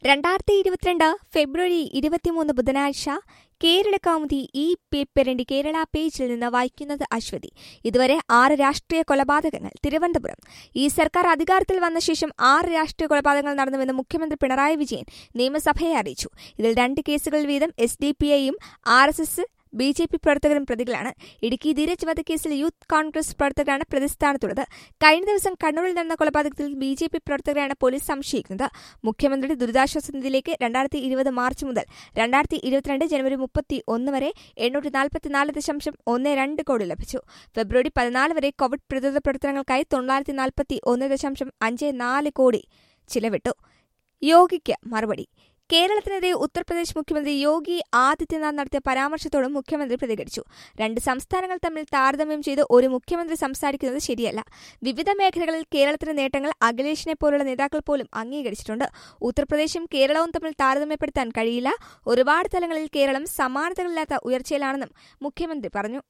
2022 ഫെബ്രുവരി 23 ബുധനാഴ്ച കേരള കൗമുദി ഈ പേപ്പറിന്റെ കേരള പേജിൽ നിന്ന് വായിക്കുന്നത് അശ്വതി. ഇതുവരെ 6 രാഷ്ട്രീയ കൊലപാതകങ്ങൾ. തിരുവനന്തപുരം. ഈ സർക്കാർ അധികാരത്തിൽ വന്ന ശേഷം 6 രാഷ്ട്രീയ കൊലപാതകങ്ങൾ നടന്നുവെന്ന് മുഖ്യമന്ത്രി പിണറായി വിജയൻ നിയമസഭയെ അറിയിച്ചു. ഇതിൽ 2 കേസുകൾ വീതം SDPIയും RSS BJP പ്രവർത്തകരും പ്രതികളാണ്. ഇടുക്കി ധീരജ് വധക്കേസിൽ യൂത്ത് കോൺഗ്രസ് പ്രവർത്തകരാണ് പ്രതിസ്ഥാനത്തുള്ളത്. കഴിഞ്ഞ ദിവസം കണ്ണൂരിൽ നടന്ന കൊലപാതകത്തിൽ BJP പ്രവർത്തകരാണ് പോലീസ് സംശയിക്കുന്നത്. മുഖ്യമന്ത്രിയുടെ ദുരിതാശ്വാസ നിധിയിലേക്ക് 2020 മാർച്ച് മുതൽ 2022 ജനുവരി 31 വരെ 844.12 കോടി ലഭിച്ചു. ഫെബ്രുവരി 14 വരെ കോവിഡ് പ്രതിരോധ പ്രവർത്തനങ്ങൾക്കായി 941.54 കോടി ചിലവിട്ടു. യോഗിക്ക് മറുപടി. കേരളത്തിനെതിരെ ഉത്തർപ്രദേശ് മുഖ്യമന്ത്രി യോഗി ആദിത്യനാഥ് നടത്തിയ പരാമർശത്തോടും മുഖ്യമന്ത്രി പ്രതികരിച്ചു. 2 സംസ്ഥാനങ്ങൾ തമ്മിൽ താരതമ്യം ചെയ്ത് ഒരു മുഖ്യമന്ത്രി സംസാരിക്കുന്നത് ശരിയല്ല. വിവിധ മേഖലകളിൽ കേരളത്തിന്റെ നേട്ടങ്ങൾ അഖിലേഷിനെ പോലുള്ള നേതാക്കൾ പോലും അംഗീകരിച്ചിട്ടുണ്ട്. ഉത്തർപ്രദേശും കേരളവും തമ്മിൽ താരതമ്യപ്പെടുത്താൻ കഴിയില്ല. ഒരുപാട് തലങ്ങളിൽ കേരളം സമാനതകളില്ലാത്ത ഉയർച്ചയിലാണെന്നും മുഖ്യമന്ത്രി പറഞ്ഞു.